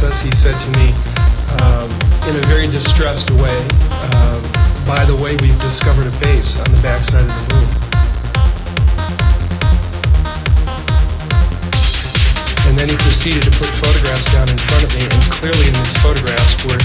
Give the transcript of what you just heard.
process, he said to me, in a very distressed way, by the way, we've discovered a base on the backside of the moon. And then he proceeded to put photographs down in front of me, and clearly in these photographs were